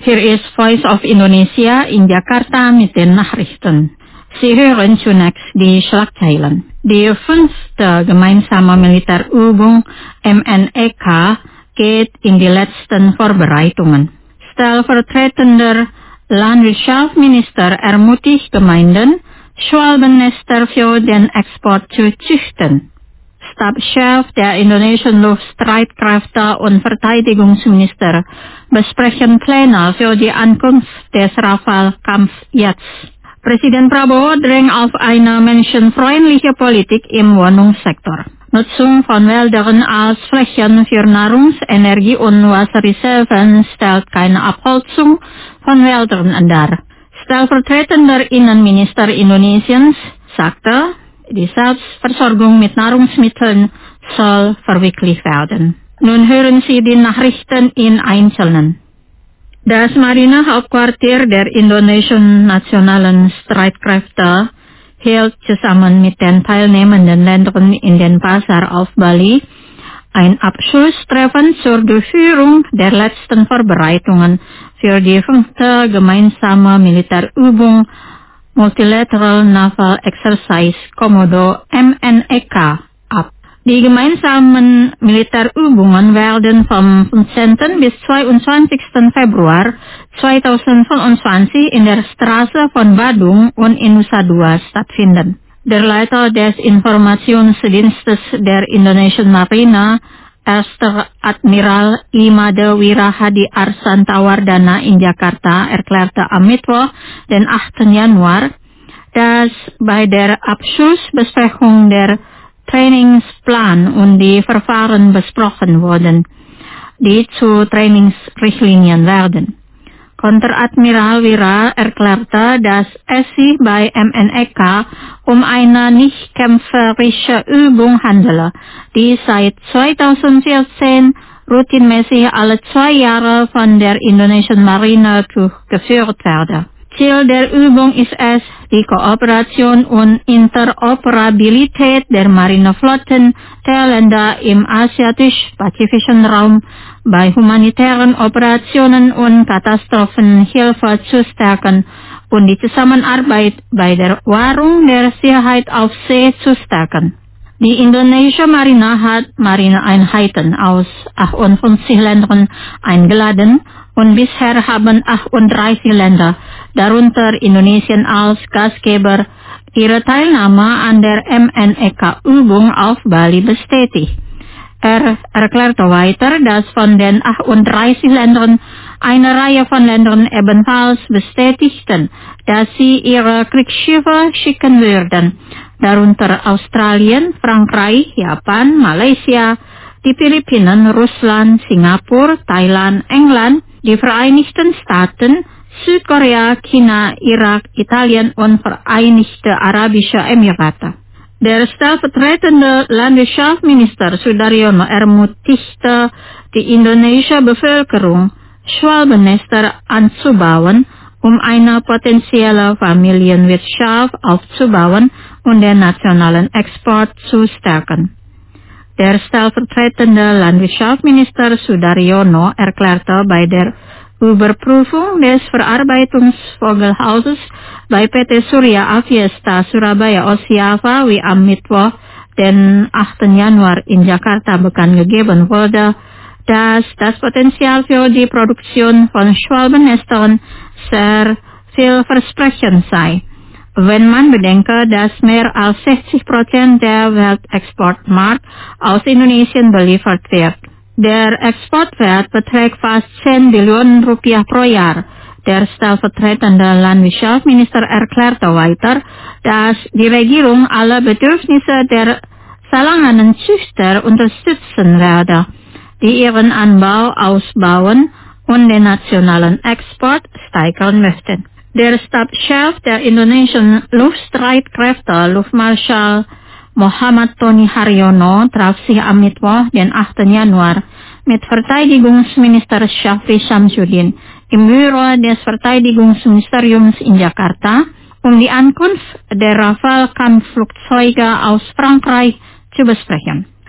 Hier ist Voice of Indonesia in Jakarta mit den Nachrichten. Sie hören zunächst die Schlagzeilen. Die 5. gemeinsame Militärübung MNEK geht in die letzten Vorbereitungen. Stellvertretender Landwirtschaftsminister ermutigt Gemeinden, Schwalbennester für den Export zu züchten. Stabschef der indonesischen Luftstreitkräfte und Verteidigungsminister besprechen Pläne für die Ankunft des Rafale-Kampfjets. Präsident Prabowo drängt auf eine menschenfreundliche Politik im Wohnungssektor. Nutzung von Wäldern als Flächen für Nahrungs-, Energie- und Wasserreserven stellt keine Abholzung von Wäldern dar. Stellvertretender Innenminister Indonesiens sagte, die Selbstversorgung mit Nahrungsmitteln soll verwirklicht werden. Nun hören Sie die Nachrichten in Einzelnen. Das Marinehauptquartier der indonesischen nationalen Streitkräfte hält zusammen mit den teilnehmenden Ländern in den Pasar auf Bali ein Abschlusstreffen zur Durchführung der letzten Vorbereitungen für die 5. gemeinsame Militärübung Multilateral Naval Exercise Komodo MNEK ab. Die gemeinsamen Militärübungen werden vom 15. bis 22. Februar 2025 in der Straße von Badung und in Nusa Dua stattfinden. Der Leiter des Informationsdienstes der Indonesischen Marine, Erster Admiral Imade Wirahadi Arsantawardana in Jakarta erklärte am Mittwoch, den 8. Januar, dass bei der Abschlussbesprechung der Trainingsplan und die Verfahren besprochen wurden, die zu Trainingsrichtlinien werden. Konteradmiral Wira erklärte, dass es sich bei MNEK um eine nicht kämpferische Übung handele, die seit 2014 routinemäßig alle 2 Jahre von der indonesischen Marine durchgeführt werde. Ziel der Übung ist es, die Kooperation und Interoperabilität der Marineflotten der Länder im asiatisch-pazifischen Raum bei humanitären Operationen und Katastrophenhilfe zu stärken und die Zusammenarbeit bei der Wahrung der Sicherheit auf See zu stärken. Die indonesische Marine hat Marineeinheiten aus 58 Ländern eingeladen und bisher haben 38 Länder, darunter Indonesien als Gastgeber, ihre Teilnahme an der MNEK-Übung auf Bali bestätigt. Er erklärte weiter, dass von den 38 Ländern eine Reihe von Ländern ebenfalls bestätigten, dass sie ihre Kriegsschiffe schicken würden, darunter Australien, Frankreich, Japan, Malaysia, die Philippinen, Russland, Singapura, Thailand, England, die Vereinigten Staaten, Südkorea, China, Irak, Italien und Vereinigte Arabische Emirate. Der stellvertretende Landwirtschaftsminister Sudaryono ermutigte die indonesische Bevölkerung, Schwalbennester anzubauen, um eine potenzielle Familienwirtschaft aufzubauen und den nationalen Export zu stärken. Der stellvertretende Landwirtschaftsminister Sudaryono erklärte bei der Überprüfung des Verarbeitungsvogelhauses bei PT Surya Aviesta Surabaya Osiava wie am Mittwoch, den 8. Januar in Jakarta bekannt gegeben wurde, dass das Potenzial für die Produktion von Schwalbennestern sehr vielversprechend sei. Wenn man bedenke, dass mehr als 60% der Weltexportmarkt aus Indonesien beliefert wird. Der Exportwert beträgt fast 10 Billionen Rupiah pro Jahr. Der stellvertretende Landwirtschaftsminister erklärte weiter, dass die Regierung alle Bedürfnisse der Salanganenzüchter unterstützen werde, die ihren Anbau ausbauen und den nationalen Export steigern möchten. Der Stabschef der indonesischen Luftstreitkräfte, Luftmarschall Muhammad Tony Haryono, traf sich am Mittwoch, den 8. Januar, mit Verteidigungsminister Syafri Syamsuddin im Büro des Verteidigungsministeriums in Jakarta, um die Ankunft der Rafale-Kampfflugzeuge aus Frankreich zu besprechen.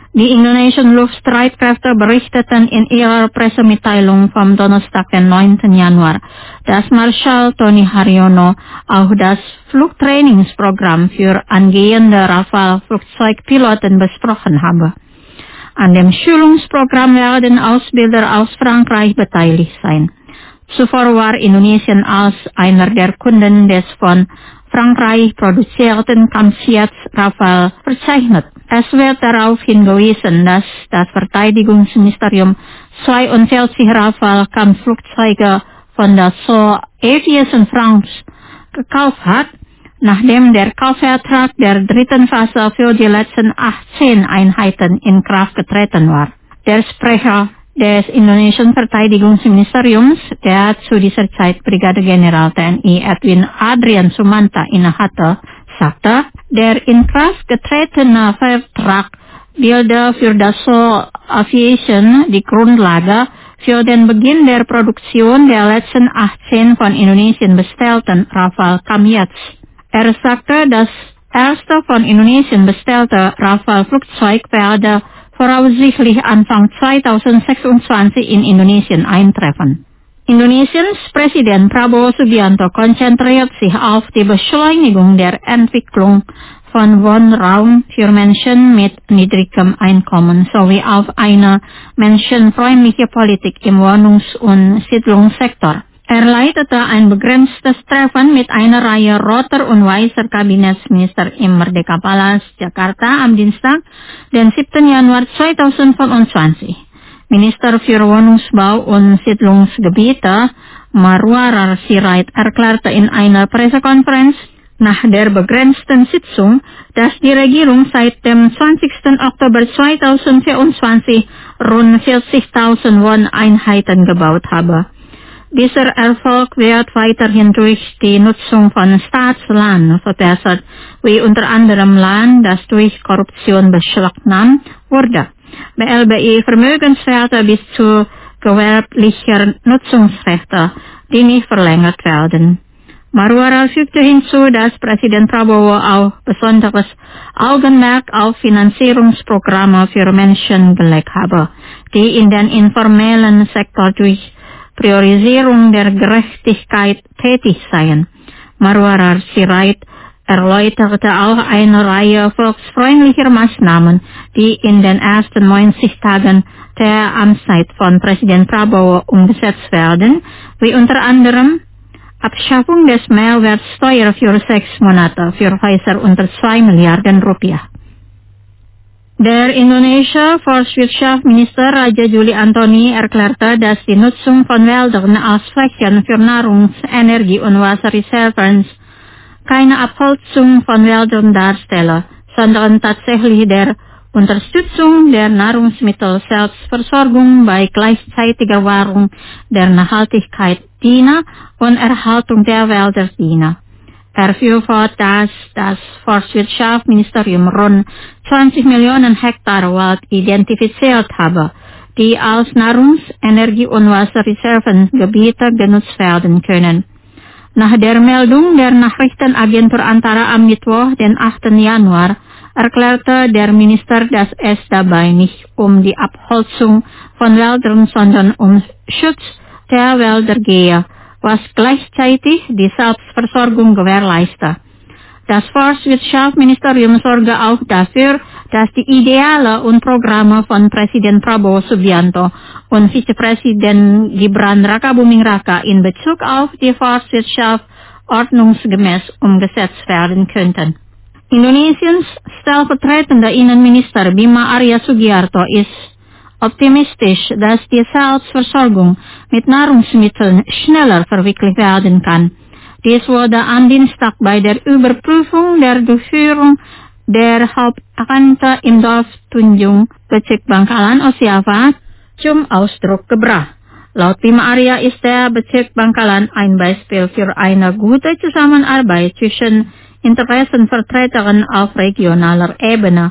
Die indonesischen Luftstreitkräfte berichteten in ihrer Pressemitteilung vom Donnerstag, den 9. Januar, dass Marschall Tony Haryono auch das Flugtrainingsprogramm für angehende Rafale-Flugzeugpiloten besprochen habe. An dem Schulungsprogramm werden Ausbilder aus Frankreich beteiligt sein. Zuvor war Indonesien als einer der Kunden des von Frankreich produzierten Kampfjets Rafale verzeichnet. Es wird darauf hingewiesen, dass das Verteidigungsministerium 42 Rafale-Kampfflugzeuge von der Dassault Aviation France gekauft hat, nachdem der Kaufvertrag der dritten Phase für die letzten 18 Einheiten in Kraft getreten war. Der Sprecher des indonesischen Verteidigungsministeriums, der zu dieser Zeit Brigadegeneral TNI Edwin Adrian Sumanta innehatte, sagte, der in Kraft getretene Vertrag bilde für Dassault Aviation die Grundlage für den Beginn der Produktion der letzten 18 von Indonesien bestellten Rafale Kampfjets. Er sagte, das erste von Indonesien bestellte Rafale-Flugzeug werde voraussichtlich Anfang 2026 in Indonesien eintreffen. Indonesiens Präsident Prabowo Subianto konzentriert sich auf die Beschleunigung der Entwicklung von Wohnraum für Menschen mit niedrigem Einkommen sowie auf eine menschenfreundliche Politik im Wohnungs- und Siedlungssektor. Er leitete ein begrenztes Treffen mit einer Reihe roter und weißer Kabinettsminister im Merdeka Palace, Jakarta am Dienstag, den 7. Januar 2025. Minister für Wohnungsbau und Siedlungsgebiete, Marwarar Sirait, erklärte in einer Pressekonferenz nach der begrenzten Sitzung, dass die Regierung seit dem 20. Oktober 2024 rund 40.000 Wohneinheiten gebaut habe. Dieser Erfolg wird weiterhin durch die Nutzung von Staatsland verbessert, wie unter anderem Land, das durch Korruption beschlagnahmt wurde. BLBI Vermögenswerte bis zu gewerblicher Nutzungsrechte, die nicht verlängert werden. Marwarar fügte hinzu, dass Präsident Prabowo auch besonderes Augenmerk auf Finanzierungsprogramme für Menschen gelegt habe, die in den informellen Sektor durch Priorisierung der Gerechtigkeit tätig seien. Marwarar Sirait erläuterte auch eine Reihe volksfreundlicher Maßnahmen, die in den ersten 90 Tagen der Amtszeit von Präsident Prabowo umgesetzt werden, wie unter anderem Abschaffung des Mehrwertsteuer für 6 Monate für Häuser unter 2 Milliarden Rupiah. Der indonesische Forstwirtschaftsminister Raja Juli Antoni erklärte, dass die Nutzung von Wäldern als Flächen für Nahrungs-, Energie- und Wasserreserven keine Abholzung von Wäldern darstelle, sondern tatsächlich der Unterstützung der Nahrungsmittelselbstversorgung bei gleichzeitiger Wahrung der Nachhaltigkeit diene und Erhaltung der Wälder diene. Er führt fort, dass das Forstwirtschaftsministerium rund 20 Millionen Hektar Wald identifiziert habe, die als Nahrungs-, Energie- und Wasserreservengebiete genutzt werden können. Nach der Meldung der Nachrichtenagentur Antara am Mittwoch, den 8. Januar, erklärte der Minister, dass es dabei nicht um die Abholzung von Wäldern, sondern um Schutz der Wälder gehe, was gleichzeitig die Selbstversorgung gewährleistet. Das Forstwirtschaftsministerium sorge auch dafür, dass die Ideale und Programme von Präsident Prabowo Subianto und Vizepräsident Gibran Rakabuming Raka in Bezug auf die Forstwirtschaft ordnungsgemäß umgesetzt werden könnten. Indonesiens stellvertretender Innenminister Bima Arya Sugiarto ist optimistisch, dass die Selbstversorgung mit Nahrungsmitteln schneller verwirklicht werden kann. Dies wurde am Dienstag bei der Überprüfung der Durchführung der Hauptakante im Dorf Tunjung, Bezirk Bangkalan, Osiava, zum Ausdruck gebracht. Laut Bima Arya ist der Bezirk Bangkalan ein Beispiel für eine gute Zusammenarbeit zwischen Interessenvertretern auf regionaler Ebene.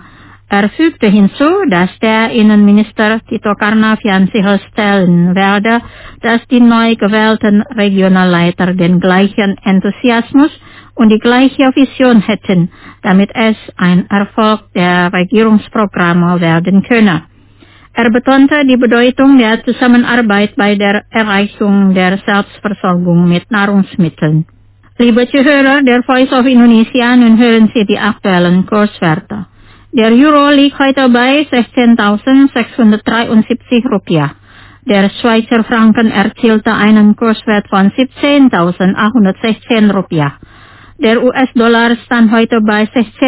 fügte hinzu, dass der Innenminister Tito Karnavian sicherstellen werde, dass die neu gewählten Regionalleiter den gleichen Enthusiasmus und die gleiche Vision hätten, damit es ein Erfolg der Regierungsprogramme werden könne. Er betonte die Bedeutung der Zusammenarbeit bei der Erreichung der Selbstversorgung mit Nahrungsmitteln. Liebe Zuhörer der Voice of Indonesia, nun hören Sie die aktuellen Kurswerte. Der Euro liegt heute bei 16.673 Rupiah. Der Schweizer Franken erzielte einen Kurswert von 17.816 Rupiah. Der US-Dollar stand heute bei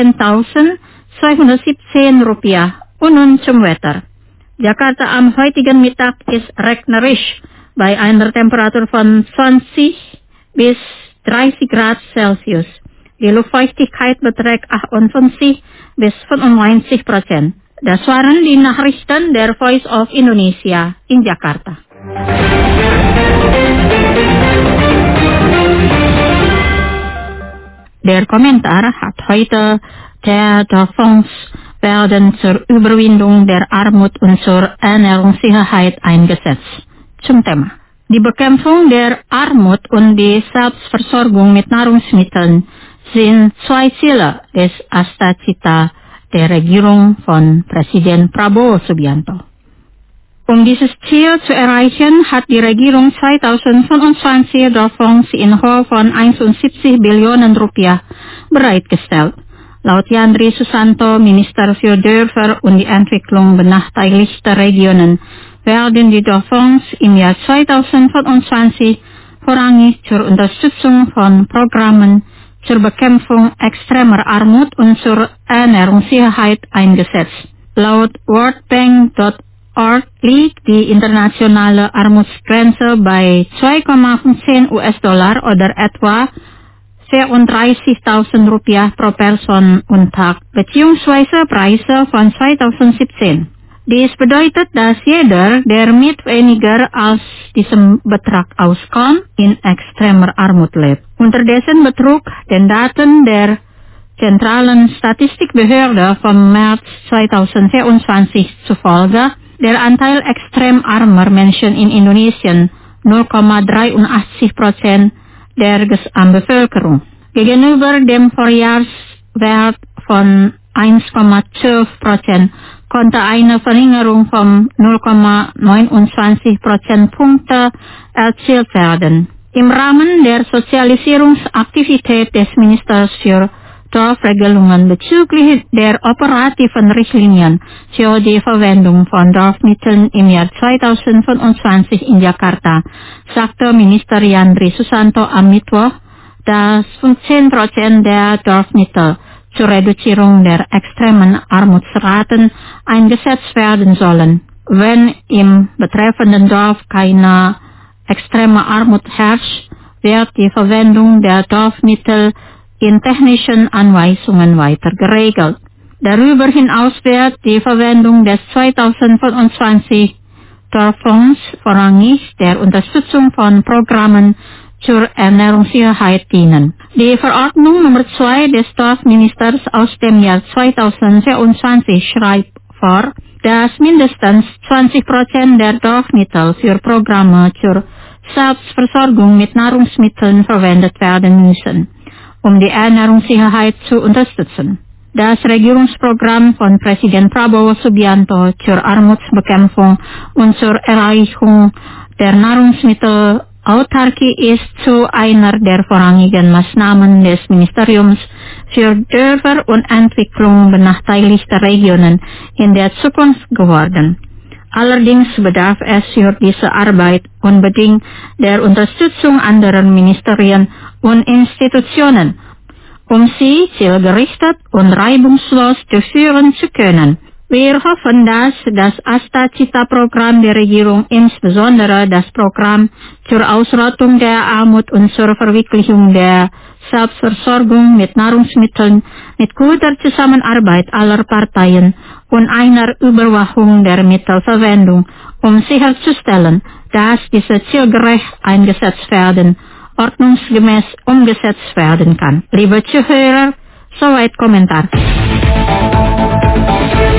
16.217 Rupiah. Und nun zum Wetter. Jakarta am heutigen Mittag ist regnerisch bei einer Temperatur von 20 bis 30 Grad Celsius. Die Luftfeuchtigkeit beträgt 58 bis 95%. Das waren die Nachrichten der Voice of Indonesia in Jakarta. Der Kommentar hat heute der Fonds werden zur Überwindung der Armut und zur Ernährungssicherheit eingesetzt. Zum Thema. Die Bekämpfung der Armut und die Selbstversorgung mit Nahrungsmitteln sind zwei Ziele des Asta-Cita der Regierung von Präsident Prabowo Subianto. Um dieses Ziel zu erreichen, hat die Regierung 2025 der Fonds in Höhe von 71 Billionen Rupiah bereitgestellt. Laut Yandri Susanto, Minister für Dörfer und die Entwicklung benachteiligter Regionen, werden die Fonds im Jahr 2025 vorrangig zur Unterstützung von Programmen zur Bekämpfung extremer Armut und zur Ernährungssicherheit eingesetzt. Laut worldbank.org liegt die internationale Armutsgrenze bei 2,15 US-Dollar oder etwa 34.000 Rupiah pro Person und Tag, beziehungsweise Preise von 2017. Dies bedeutet, dass jeder, der mit weniger als diesem Betrag auskommt, in extremer Armut lebt. Unterdessen betrug den Daten der Zentralen Statistikbehörde vom März 2024 zufolge der Anteil extrem armer Menschen in Indonesien 0,83% der Gesamtbevölkerung. Gegenüber dem Vorjahreswert von 1,12% konnte eine Verringerung von 0,29 Prozentpunkte erzielt werden. Im Rahmen der Sozialisierungsaktivität des Ministers für Dorfregelungen bezüglich der operativen Richtlinien für die Verwendung von Dorfmitteln im Jahr 2025 in Jakarta, sagte Minister Yandri Susanto am Mittwoch, dass 15% der Dorfmittel zur Reduzierung der extremen Armutsraten eingesetzt werden sollen. Wenn im betreffenden Dorf keine extreme Armut herrscht, wird die Verwendung der Dorfmittel in technischen Anweisungen weiter geregelt. Darüber hinaus wird die Verwendung des 2025 Dorffonds vorrangig der Unterstützung von Programmen zur Ernährungssicherheit dienen. Die Verordnung Nummer 2 des Dorfministers aus dem Jahr 2024 schreibt vor, dass mindestens 20% der Dorfmittel für Programme zur Selbstversorgung mit Nahrungsmitteln verwendet werden müssen, um die Ernährungssicherheit zu unterstützen. Das Regierungsprogramm von Präsident Prabowo Subianto zur Armutsbekämpfung und zur Erreichung der Nahrungsmittelautarkie ist zu einer der vorrangigen Maßnahmen des Ministeriums für Dörfer und Entwicklung benachteiligter Regionen in der Zukunft geworden. Allerdings bedarf es für diese Arbeit unbedingt der Unterstützung anderer Ministerien und Institutionen, um sie zielgerichtet und reibungslos durchführen zu können. Wir hoffen, dass das Asta-Cita-Programm der Regierung, insbesondere das Programm zur Ausrottung der Armut und zur Verwirklichung der Selbstversorgung mit Nahrungsmitteln mit guter Zusammenarbeit aller Parteien und einer Überwachung der Mittelverwendung, um sicherzustellen, dass diese zielgerecht eingesetzt werden, ordnungsgemäß umgesetzt werden kann. Liebe Zuhörer, soweit Kommentar.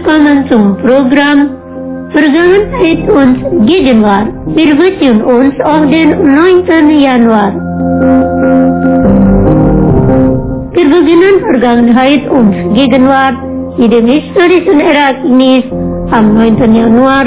willkommen zum Programm Vergangenheit und Gegenwart. Wir beziehen uns auf den 9. Januar. Wir beginnen Vergangenheit und Gegenwart mit dem historischen Ereignis am 9. Januar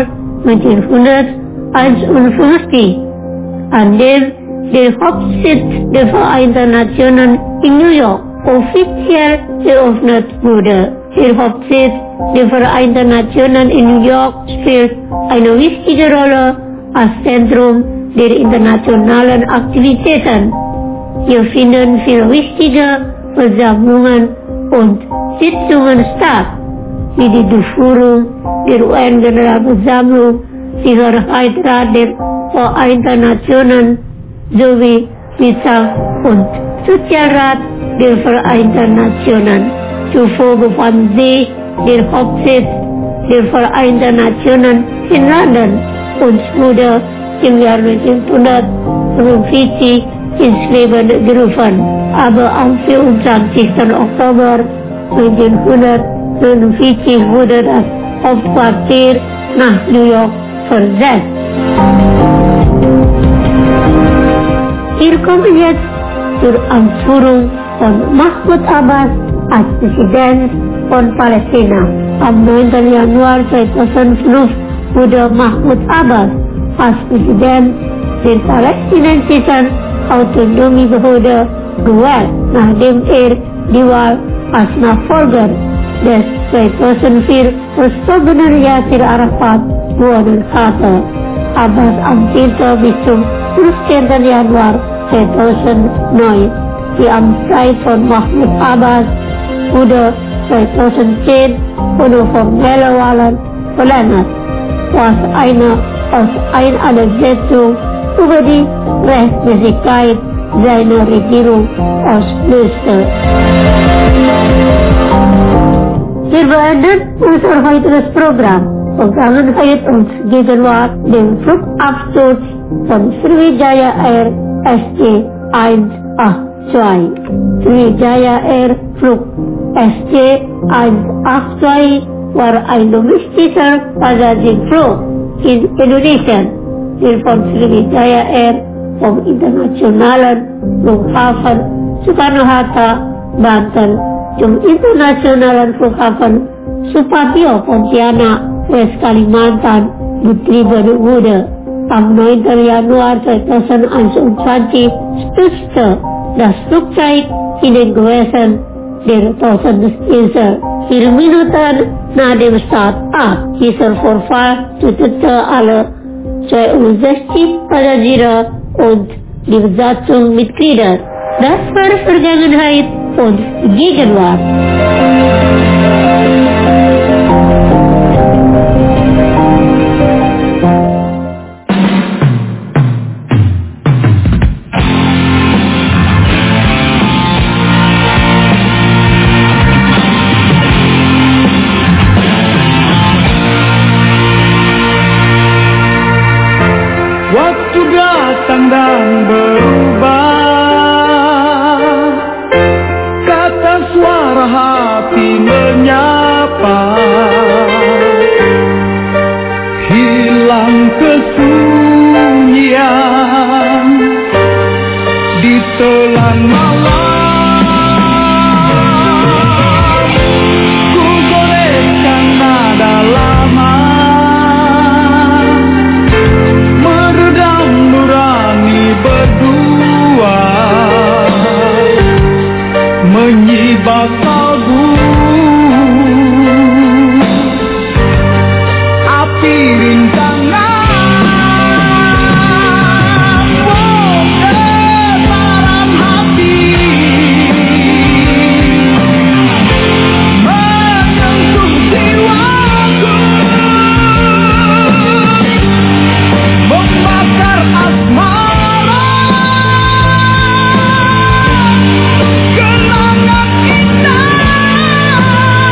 1951, an dem der Hauptsitz der Vereinten Nationen in New York offiziell eröffnet wurde. Der Hauptsitz der Vereinten Nationen in New York spielt eine wichtige Rolle als Zentrum der internationalen Aktivitäten. Hier finden viele wichtige Versammlungen und Sitzungen statt, wie die Durchführung der UN-Generalversammlung, Sicherheitsrat der Vereinten Nationen sowie Wirtschafts- und Sozialrat der Vereinten Nationen. Zuvor befand sich der Hauptsitz der Vereinten Nationen in London und wurde im Jahr 1945 ins Leben gerufen. Aber am 24. Oktober 1949 wurde das Hauptquartier nach New York versetzt. Wir kommen jetzt zur Amtsführung von Mahmoud Abbas als Präsident von Palästina. Am 9. Januar 2005 wurde Mahmoud Abbas als Präsident der palästinensischen Autonomiebehörde gewählt, nachdem er die Wahl als Nachfolger des 2004 verstorbenen Yasser Arafat gewonnen hatte. Abbas amtierte bis zum 15. Januar 2009. Die Amtszeit von Mahmoud Abbas wurde 2010 ohne formelle Wahlen verlängert, was aus einer Setzung über die Rechtmäßigkeit seiner Regierung auslöste. Wir beenden unser heutiges Programm Vergangenheit und Gegenwart, den Flugabsturz von Sriwijaya Air ST-182. Sriwijaya Air Flug ST-182 war ein domestischer Passagierflug in Indonesien, der von Sriwijaya Air vom internationalen Flughafen Soekarno-Hatta, Banten zum internationalen Flughafen Supadio Pontianak, West Kalimantan betrieben wurde. Am 9. Januar 2021 stürzte das Flugzeug in den Gewässern der Tausendinsel. 4 Minuten nach dem Start ab. Dieser Vorfall tötete alle 62 Passagiere und die Besatzungsmitglieder. Das war Vergangenheit und Gegenwart. Waktu datang dan berubah, kata suara hati menyapa, hilang kesunyian di telan malam. Ku goreskan nada lama, berdua menyibak kalbu, api rintangan dalam hati, menyentuh jiwaku, membakar asmara. Kenangan indah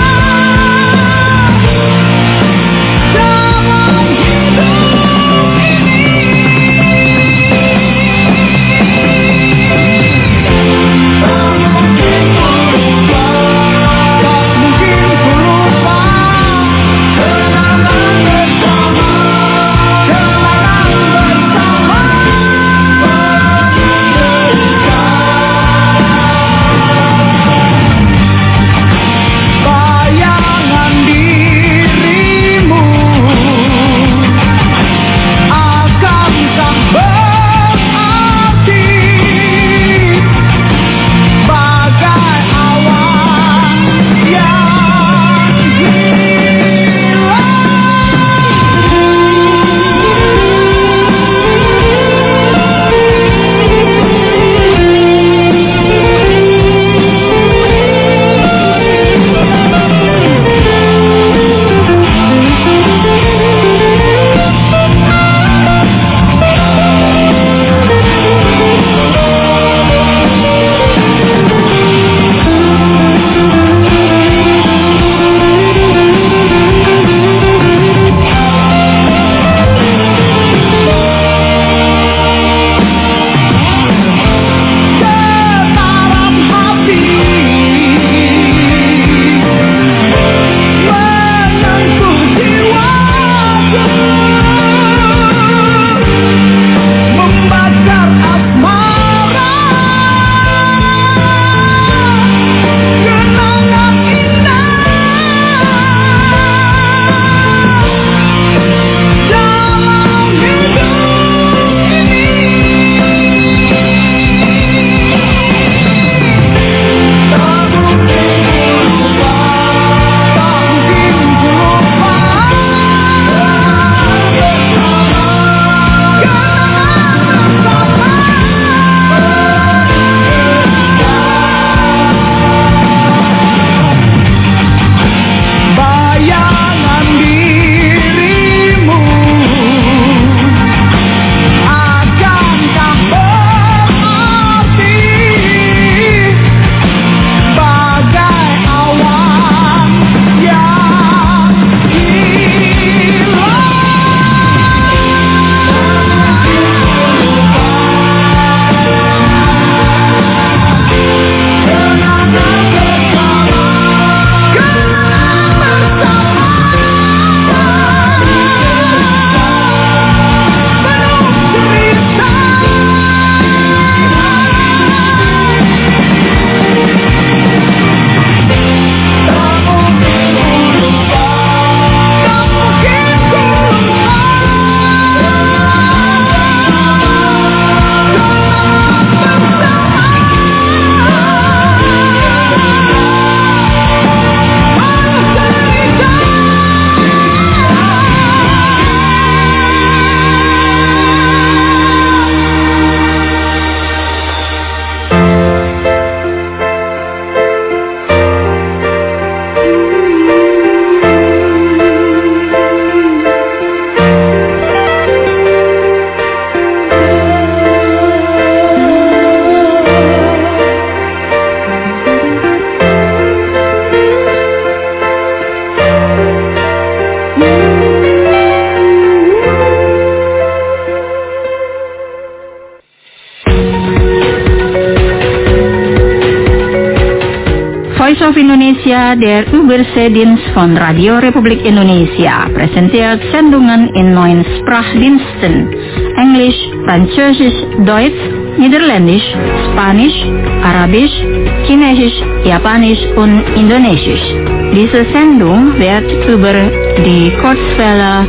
Indonesia, der Überseedienst von Radio Republik Indonesia, präsentiert Sendungen in 9 Sprachdiensten: Englisch, Französisch, Deutsch, Niederländisch, Spanisch, Arabisch, Chinesisch, Japanisch und Indonesisch. Diese Sendung wird über die Kurzwelle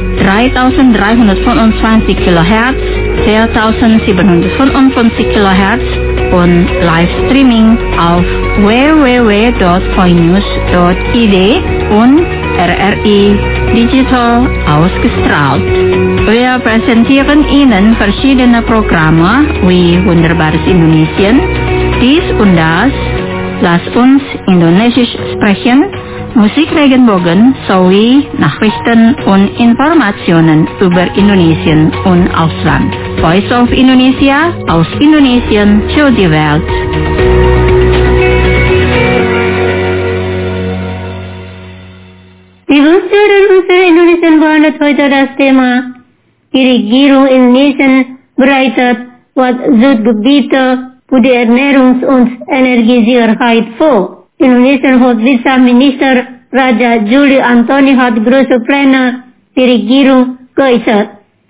3325 kHz, 4755 kHz und Livestreaming auf www.koinews.id und RRI Digital ausgestrahlt. Wir präsentieren Ihnen verschiedene Programme wie Wunderbares Indonesien, dies und das, Lass uns Indonesisch sprechen, Musik Regenbogen sowie Nachrichten und Informationen über Indonesien und Ausland. Voice of Indonesia aus Indonesien für die Welt. Liebe Hörerinnen und Hörer, Indonesien behandelt heute das Thema: Die Regierung Indonesien bereitet Südgebiete für die Ernährungs- und Energiesicherheit vor. Indonesien Hauptwirtschaftsminister Raja Juli Antoni hat große Pläne die Regierung geäußert,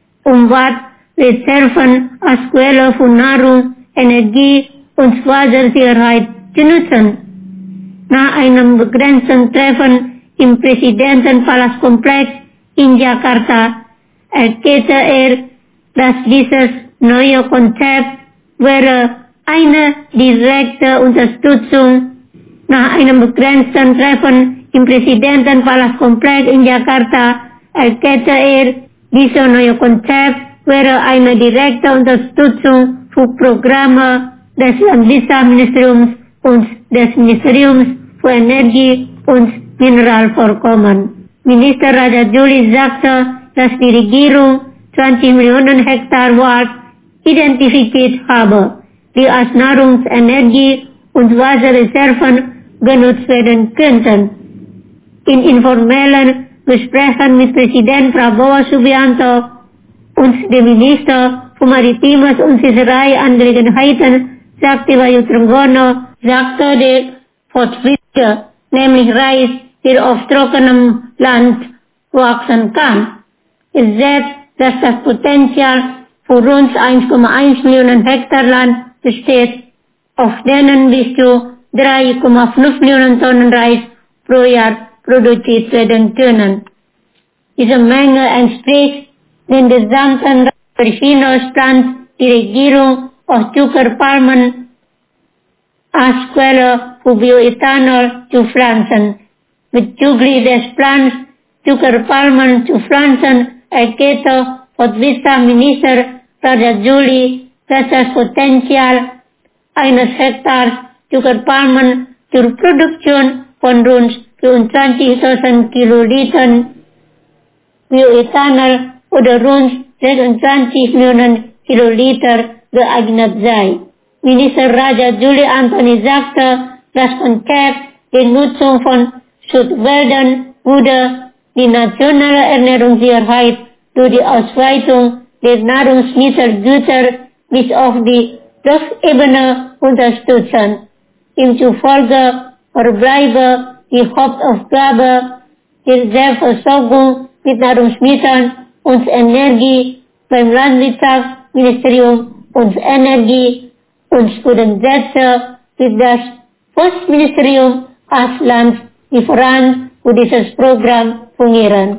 Wasserreserven als Quelle für Nahrung, Energie und Wassersicherheit zu nutzen. Nach einem begrenzten Treffen im Präsidentenpalastkomplex in Jakarta erklärte er, dass dieses neue Konzept wäre eine direkte Unterstützung. Nach einem begrenzten Treffen im Präsidentenpalastkomplex in Jakarta erklärte er, dieses neue Konzept wäre eine direkte Unterstützung für Programme des Landwirtschaftsministeriums und des Ministeriums für Energie und Mineralvorkommen. Minister Raja Juli sagte, dass die Regierung 20 Millionen Hektar Wald identifiziert habe, die als Nahrungs-, Energie- und Wasserreserven genutzt werden könnten. In informellen Gesprächen mit Präsident Prabowo Subianto und dem Minister für Maritimes und Fischereiangelegenheiten Sakti Bayu Trenggono sagte der Fortschritte, nämlich Reis, der auf trockenem Land wachsen kann. Es setzt, dass das Potenzial für rund 1,1 Millionen Hektar Land besteht, auf denen bis zu 3,5 Millionen Tonnen Reis pro Jahr produziert werden können. Diese Menge entspricht den gesamten Reisverschiedenungsplan die Regierung aus Zuckerpalmen als Quelle für Bioethanol zu pflanzen. Bezüglich des Plans, Zuckerpalmen zu pflanzen, erklärte Wirtschaftsminister Raja Juli, dass das Potenzial eines Hektars Zuckerpalmen zur Produktion von rund 24.000 Kilolitern Bioethanol oder rund 26 Millionen Kiloliter geeignet sei. Minister Raja Juli Antoni sagte, das Konzept der Nutzung von Schutzwäldern würde die nationale Ernährungssicherheit durch die Ausweitung der Nahrungsmittelgüter bis auf die Dorfebene unterstützen. Demzufolge verbleibe die Hauptaufgabe der Selbstversorgung mit Nahrungsmitteln und Energie beim Landwirtschaftsministerium und Energie und Studentensätze wird das Postministerium als Landlieferant für dieses Programm fungieren.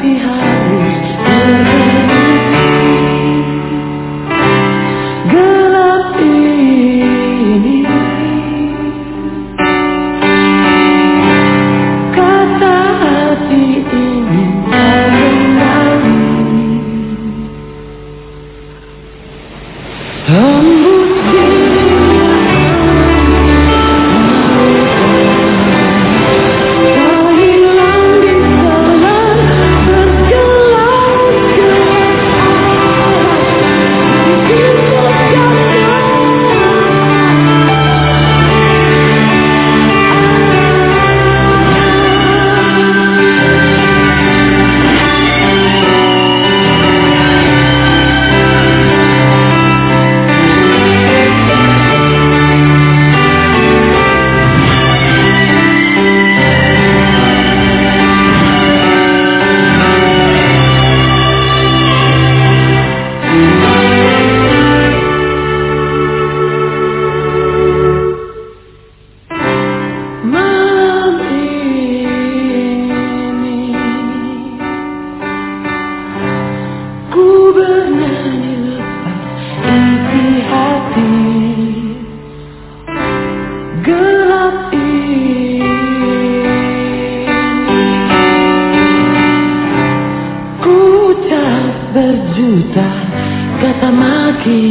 berjuta kata maki.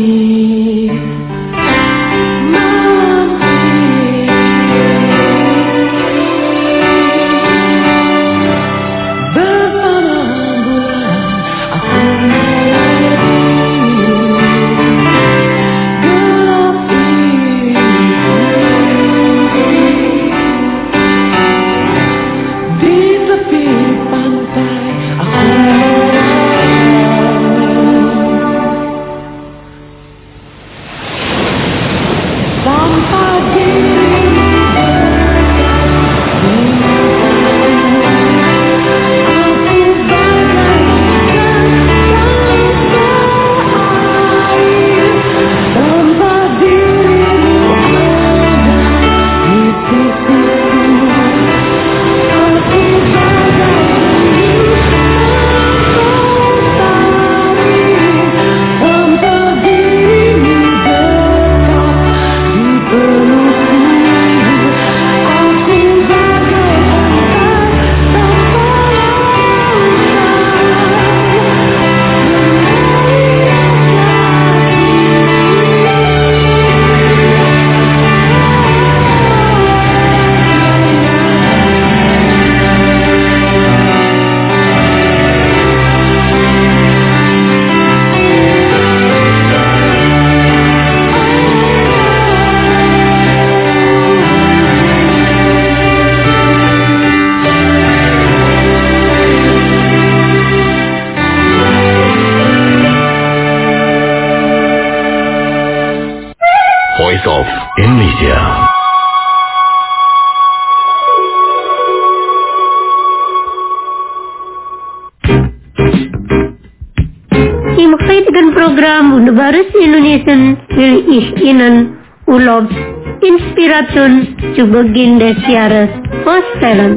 Voice of Indonesia. Im heutigen Programm und Baris Indonesian will ich Ihnen Urlaubs Inspiration zu Beginn des Jahres vorstellen.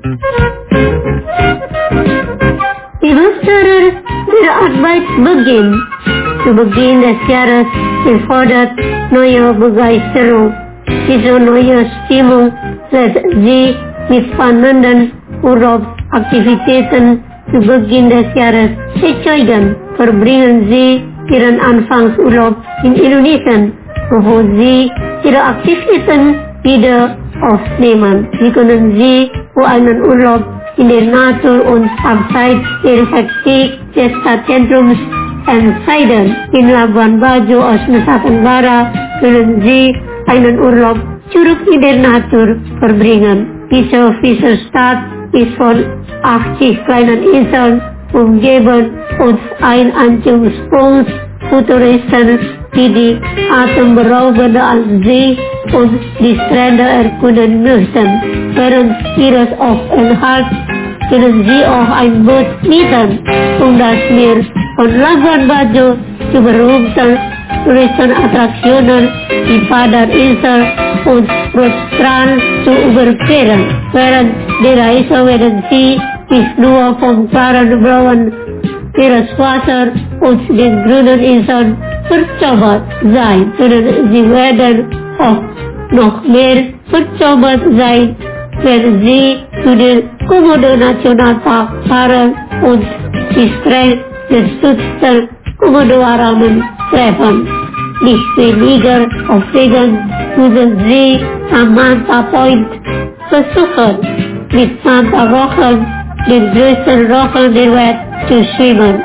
Semester der Arbeit beginnt. Zu Beginn des Jahres erfordert neue Begeisterung. Diese neue Stimmung lässt Sie mit spannenden Urlaubsaktivitäten zu Beginn des Jahres erzeugen. Verbringen Sie Ihren Anfangsurlaub in Indonesien, bevor Sie Ihre Aktivitäten wieder aufnehmen. Wie können Sie für einen Urlaub in der Natur und abseits der Hektik des Stadtzentrums entscheiden? In Labuan Bajo aus Nusa Tenggara können Sie einen Urlaub zurück in der Natur verbringen. Diese Stadt ist von 80 kleinen Inseln umgeben und ein Anziehungspunkt für Touristen, die die atemberaubende See und die Strände erkunden möchten. Während Ihres Aufenthalts können Sie auch ein Boot mieten, um das Meer von Labuan Bajo zu berühmten Touristenattraktionen die Padarinsel und Rotstrand zu überqueren. Während der Reise werden Sie ist nur vom klaren blauen Meereswasser und den grünen Inseln verzaubert sein, sondern sie werden auch noch mehr verzaubert sein, wenn sie zu den Komodo-Nationalpark fahren und die streng geschützten Komodo-Warranen treffen. Nicht weniger aufregend müssen sie am Manta Point versuchen, mit Manta Rochen, den größten Rochen der Welt, zu schwimmen.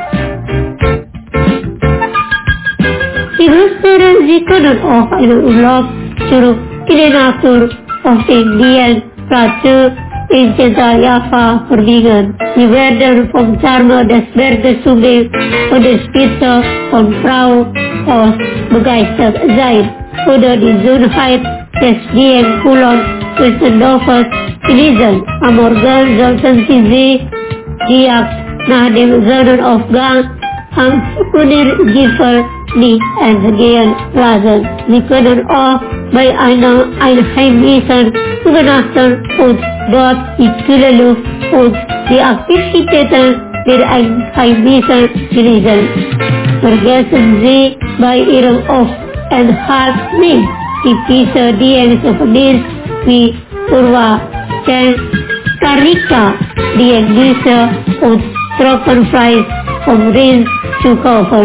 Die Hörer, Sie können auch einen Urlaub zurück in die Natur auf den Dian Plateau in Zentraljava verbringen. Sie werden vom Charme des Berges Sumé und der Spitze von Frau aus begeistert sein oder die Schönheit des Dian Kulon zwischen Dorfes genießen. Am Morgen sollten Sie die Jagd nach dem Sonnenaufgang am Fukuner-Gipfel nicht entgehen lassen. Sie können auch bei einer Einheimischen übernachten und dort die kühle Luft und die Aktivitäten der Einheimischen genießen. Vergessen Sie bei Ihrem Aufenthalt nicht die Pizza, die ein Souvenir wie Urwa, Karika, die Nüsse und Trockenfleisch vom Rind zu kaufen.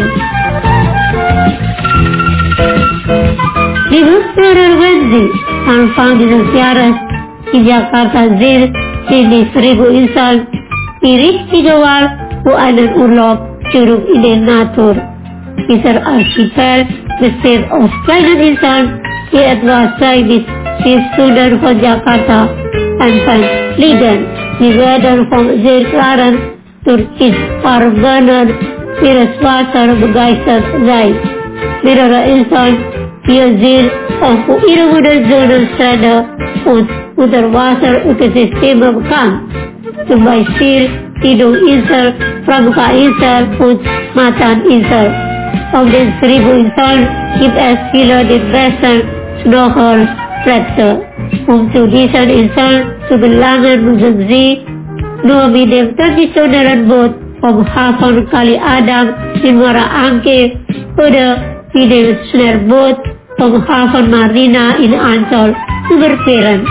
Liebe Hörer, wenn Sie Anfang dieses Jahres in Jakarta sind, sind die Seribu Inseln die richtige Wahl für einen Urlaub zurück in die Natur. Dieser Archipel besteht aus kleinen Inseln, die etwa 2 bis 4 Stunden von Jakarta entfernt liegen. Sie werden vom sehr klaren, türkisfarbenen Meereswasser begeistert sein. Mehrere Inseln hier sind auch für ihre wunderschönen Strände und Unterwasserökosysteme bekannt. Zum Beispiel Tidung-Insel, Pramuka-Insel und Matan-Insel. Auf den Seribu Inseln gibt es viele der besten Schnorchelplätze. Um zu diesen Inseln zu gelangen, müssen Sie nur mit dem traditionellen Boot vom Hafen Kali Adam in Muara Angke oder mit dem Schnellboot vom Hafen Marina in Ancol überqueren.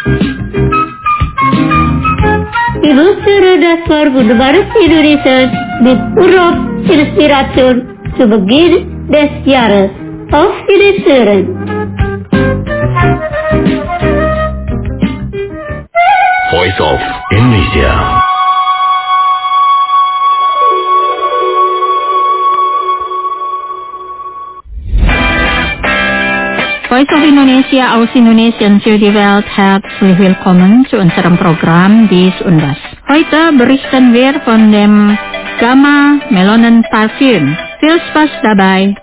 Ich wünsche, das war wunderbares Indonesien mit Urlaubsinspiration zu Beginn des Jahres. Auf Wiedersehen! Voice of Indonesia. Voice of Indonesia aus Indonesien für die Welt, herzlich willkommen zu unserem Programm Dies und Das. Heute berichten wir von dem Gamma Melonen Parfüm. Viel Spaß dabei!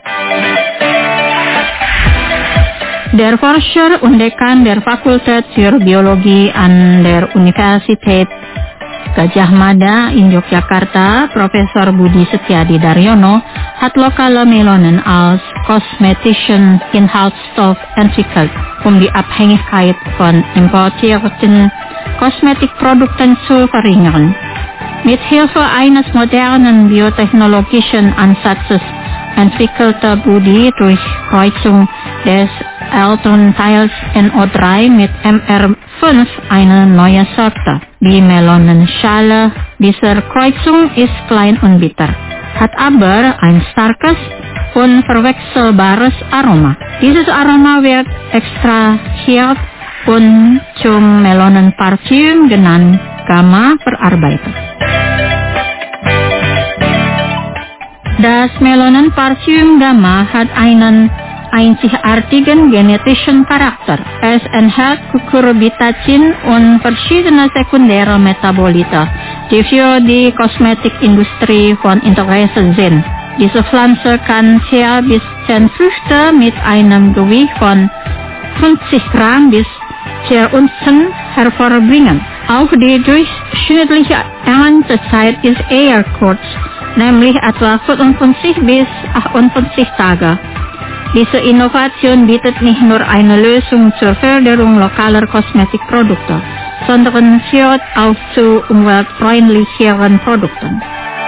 Der Forscher und Dekan der Fakultät für Biologie an der Universität Gajah Mada in Yogyakarta, Professor Budi Setiadi Daryono, hat lokale Melonen als kosmetischen Inhaltsstoff entwickelt, die Abhängigkeit von importierten Kosmetikprodukten zu verringern. Mit Hilfe eines modernen biotechnologischen Ansatzes entwickelte Budi durch Kreuzung des Elternteils NO3 mit MR5 eine neue Sorte. Die Melonenschale dieser Kreuzung ist klein und bitter, hat aber ein starkes, unverwechselbares Aroma. Dieses Aroma wird extrahiert und zum Melonenparfüm genannt Gamma verarbeitet. Das Melonenparfüm Gamma hat einen einzigartigen genetischen Charakter. Es enthält Cucurbitacin und verschiedene sekundäre Metabolite, die für die Kosmetikindustrie von Interesse sind. Diese Pflanze kann 4 bis 10 Früchte mit einem Gewicht von 50 Gramm bis 4 Unzen hervorbringen. Auch die durchschnittliche Erntezeit ist eher kurz, nämlich etwa 55 bis 58 Tage. Diese Innovation bietet nicht nur eine Lösung zur Förderung lokaler Kosmetikprodukte, sondern führt auch zu umweltfreundlicheren Produkten.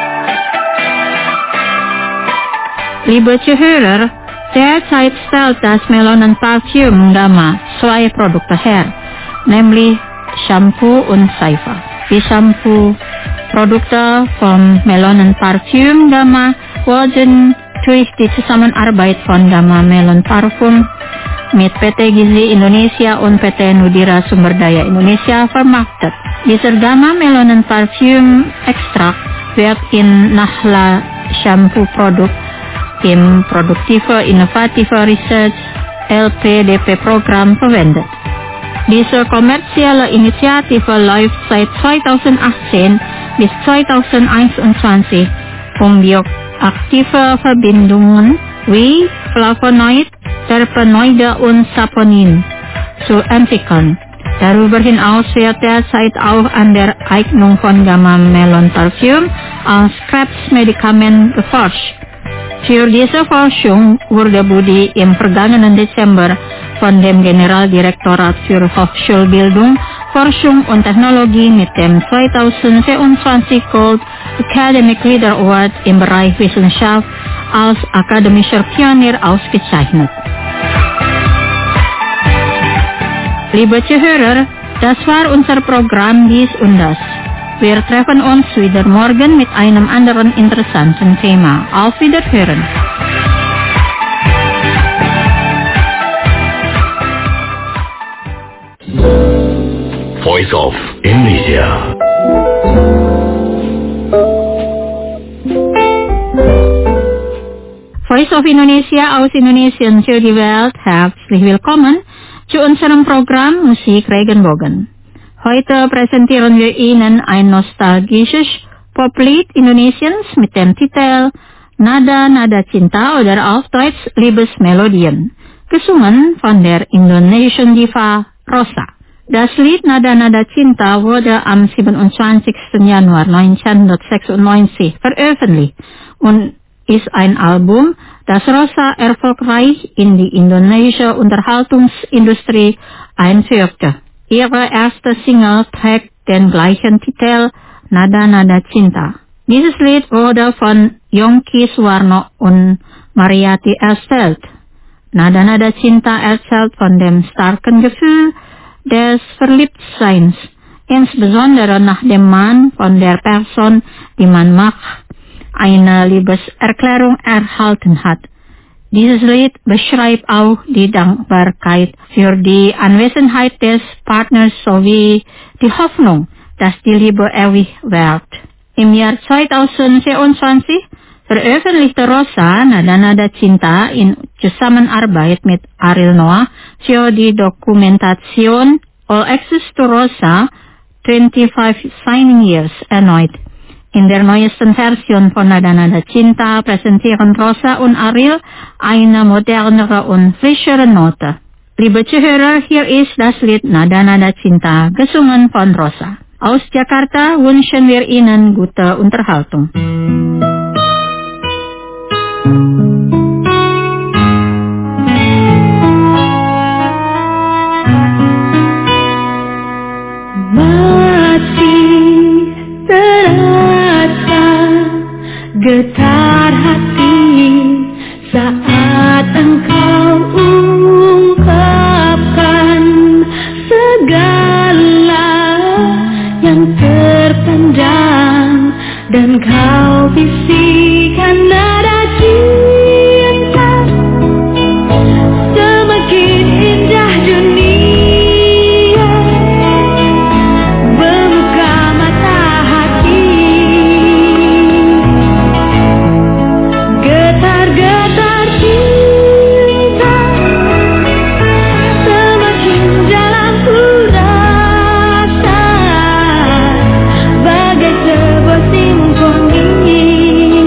Liebe Zuhörer, derzeit stellt das Melonen-Parfüm Gamma 2 Produkte her, nämlich Shampoo und Seife. Die Shampoo-Produkte vom Melonen-Parfüm Gamma wurden durch die Zusammenarbeit von Gamma Melon Parfum mit PT Gizi Indonesia und PT Nudira Sumber Daya Indonesia vermarktet. Dieser Gamma Melonen Parfüm Extrakt wird in Nahla Shampoo Produkt im Produktive Innovative Research LPDP Programm verwendet. Diese kommerzielle Initiative läuft seit 2018 bis 2021, um bioaktive Verbindungen wie Flavonoid, Terpenoide und Saponin zu entwickeln. Darüber hinaus wird derzeit auch an der Eignung von Gamma Melon Parfüm als Krebsmedikament geforscht. Für diese Forschung wurde Budi im vergangenen Dezember von dem Generaldirektorat für Hochschulbildung, Forschung und Technologie mit dem 2022 Gold Academic Leader Award im Bereich Wissenschaft als akademischer Pionier ausgezeichnet. Liebe Zuhörer, das war unser Programm Dies und Das. Wir treffen uns wieder morgen mit einem anderen interessanten Thema. Auf Wiederhören. Voice of Indonesia. Voice of Indonesia aus Indonesien für die Welt. Herzlich willkommen zu unserem Programm Musik Regenbogen. Heute präsentieren wir Ihnen ein nostalgisches Poplied Indonesiens mit dem Titel Nada Nada Cinta oder auf Deutsch Liebesmelodien, gesungen von der Indonesian Diva Rosa. Das Lied Nada Nada Cinta wurde am 27. Januar 1996 veröffentlicht und ist ein Album, das Rosa erfolgreich in die indonesische Unterhaltungsindustrie einführte. Ihre erste Single trägt den gleichen Titel Nada Nada Cinta. Dieses Lied wurde von Yongki Suwarno und Mariati erstellt. Nada Nada Cinta erzählt von dem starken Gefühl des Verliebtseins, insbesondere nachdem man von der Person, die man mag, eine Liebeserklärung erhalten hat. Dieses Lied beschreibt auch die Dankbarkeit für die Anwesenheit des Partners sowie die Hoffnung, dass die Liebe ewig währt. Im Jahr 2022 veröffentlichte Rosa Nada Nada Cinta in Zusammenarbeit mit Ariel Noah für die Dokumentation All Access to Rosa 25 Signing Years erneut. In der neuesten Version von Nada Nada Cinta präsentieren Rosa und Ariel eine modernere und frischere Note. Liebe Zuhörer, hier ist das Lied Nada Nada Cinta, gesungen von Rosa. Aus Jakarta wünschen wir Ihnen gute Unterhaltung. Getar hati saat engkau ungkapkan segala yang terpendam dan kau bisikan nada cinta. Semakin indah dunia membuka mata hati. Getar-getar cinta semakin dalam ku rasa, bagai sebuah simfoni.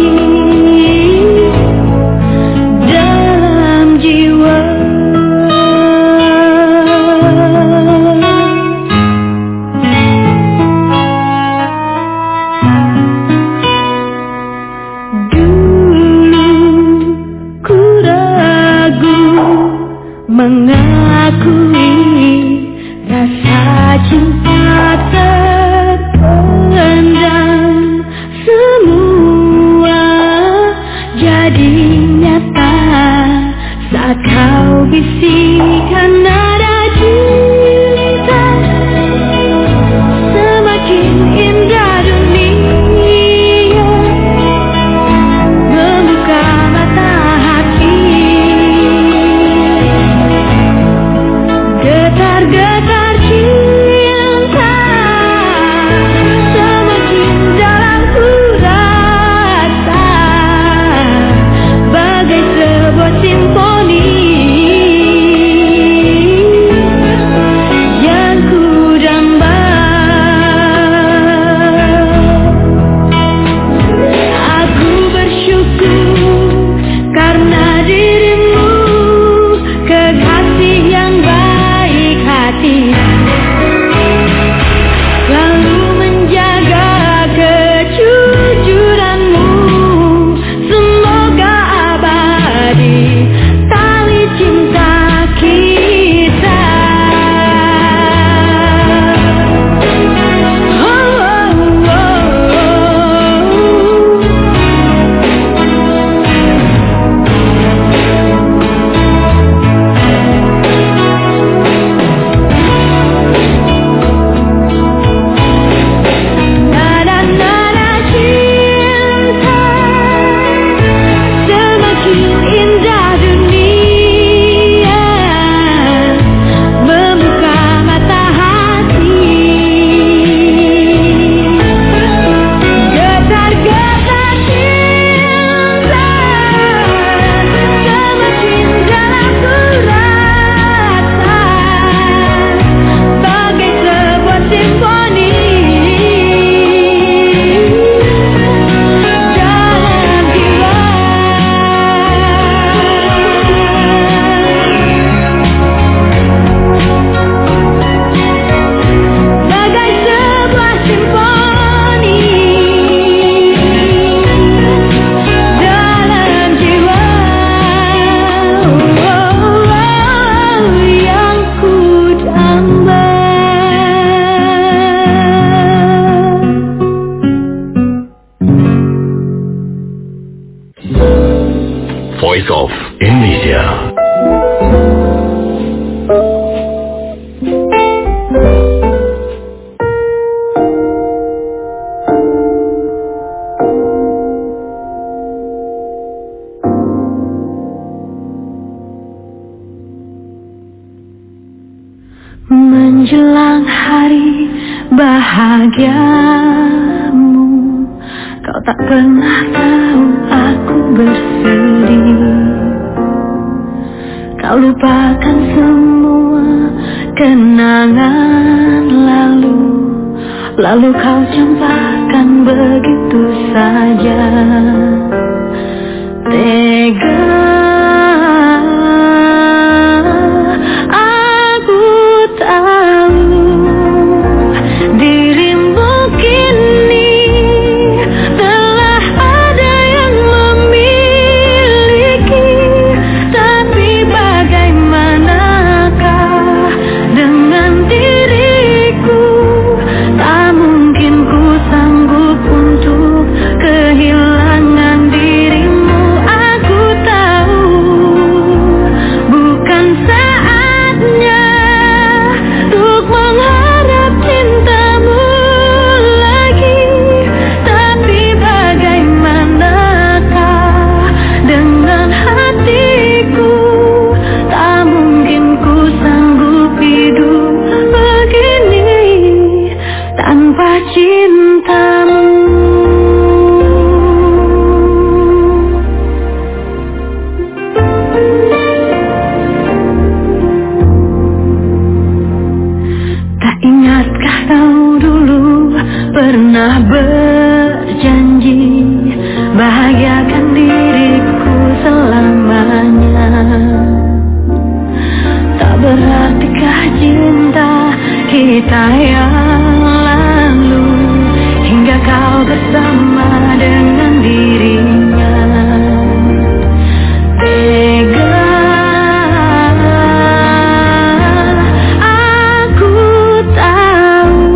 menjelang hari bahagiamu, kau tak pernah tahu aku bersedih. Kau lupakan semua kenangan lalu kau campakkan begitu saja. Tega aku tahu dirimu kini telah ada yang memiliki, tapi bagaimanakah dengan diriku? Tak mungkin ku sanggup untuk kehilangan dirimu. Aku tahu bukan saatnya untuk mengharap cintamu lagi, tapi bagaimanakah dengan hatiku? Tak mungkin ku sanggup hidup begini tanpa cintamu. Tak ingatkah kau dulu pernah berjanji bahagiakan diriku selamanya? Tak beratikah cinta kita yang lalu hingga kau bersama dengan dirinya? Tega aku tahu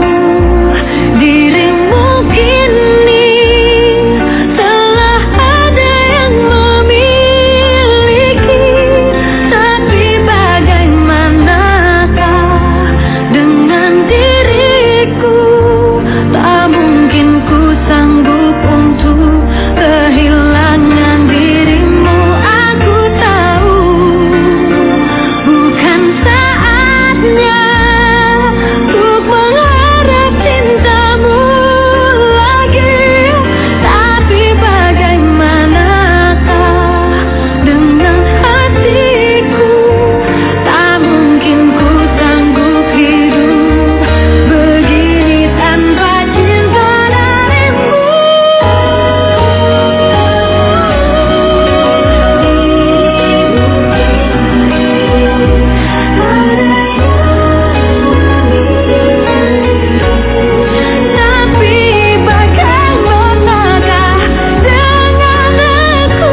dirimu kini telah ada yang memiliki, tapi bagaimanakah dengan diriku? Tak mungkin ku sanggup untuk kehilangan dirimu. Aku tahu bukan saatnya untuk mengharap cintamu lagi, tapi bagaimanakah dengan hatiku? Tak mungkin ku sanggup hidup begini tanpa cinta darimu. Tapi bagaimanakah dengan aku?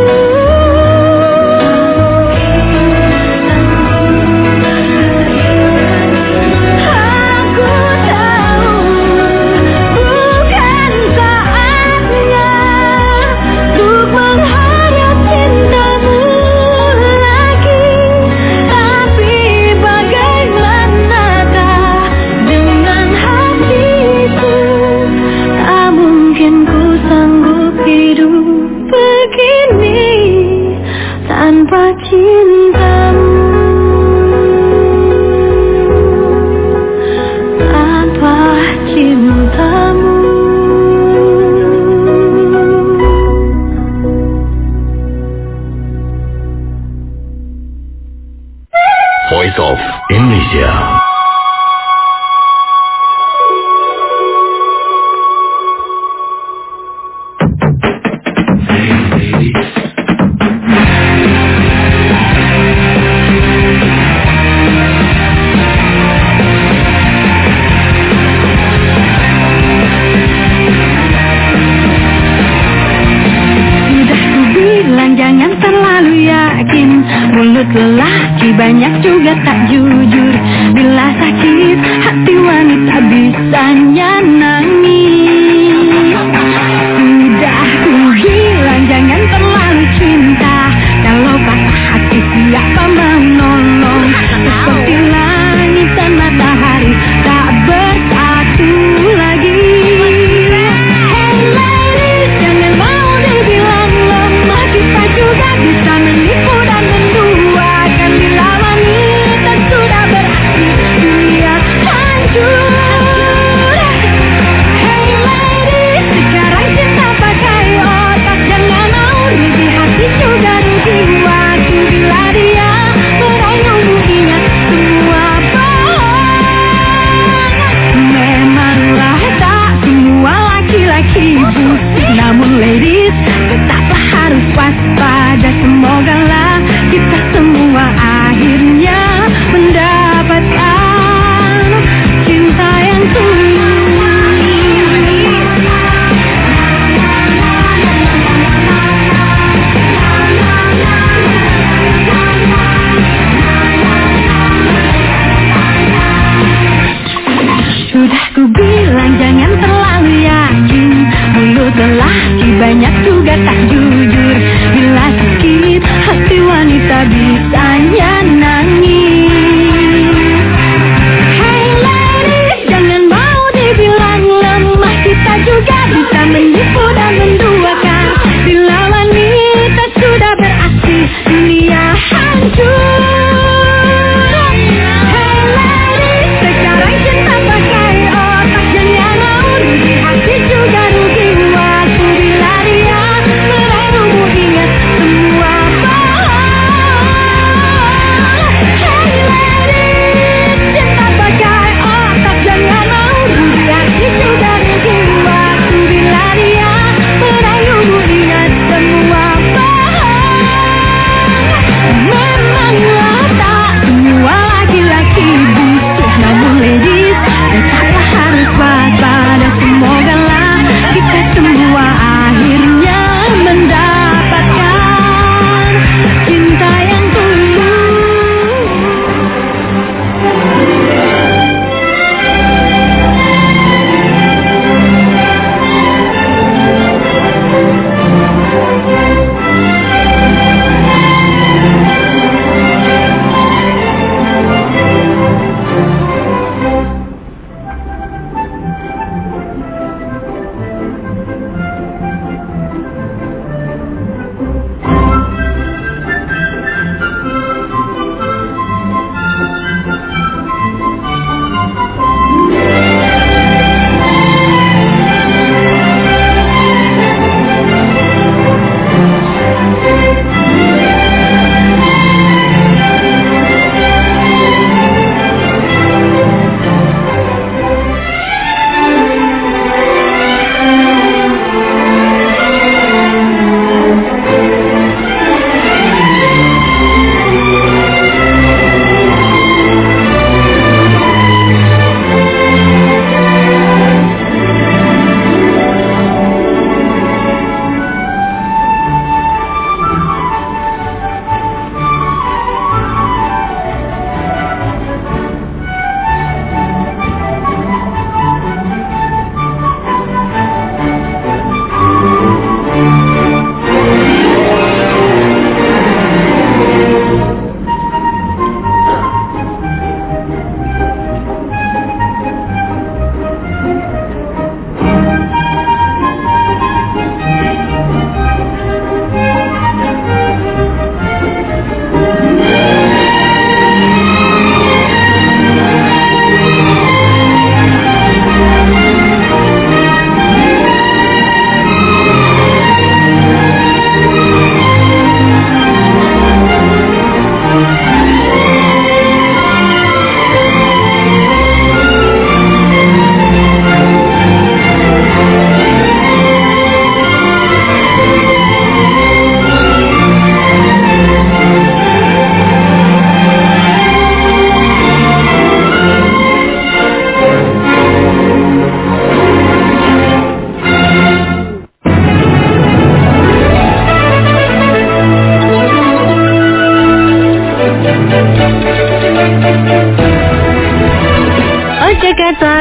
Aku tahu bukan saatnya untuk mengharap cintamu lagi, tapi bagaimanakah dengan hatiku? Tak mungkin ku sanggup hidup begini tanpa cintamu, tanpa cintamu. Voice of Indonesia. Sudah ku bilang jangan terlalu yakin, mulut lelaki banyak juga tak jujur. Bila sakit hati wanita bisanya nangis. Sudah ku bilang jangan terlalu cinta, kalau patah hati siapa mau nolong? Seperti langit dan matahari tak bersatu lagi. Hey ladies, jangan mau dibilang lemah, kita juga bisa menipu dan menduakan bila wanita sudah berakhir.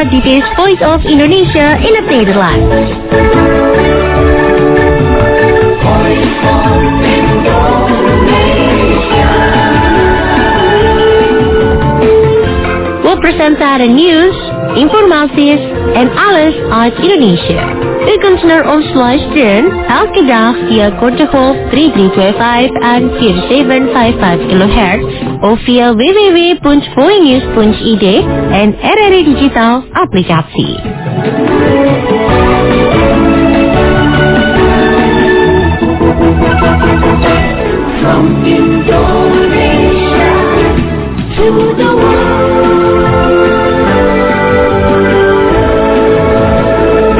Dit is Voice of Indonesia in het Nederlands. We presenteren nieuws, informaties en alles uit Indonesia. U kunt naar ons luisteren elke dag via kortegolf 3325 en 4755 kHz of via www.voinews.id en RRI Digital applicatie.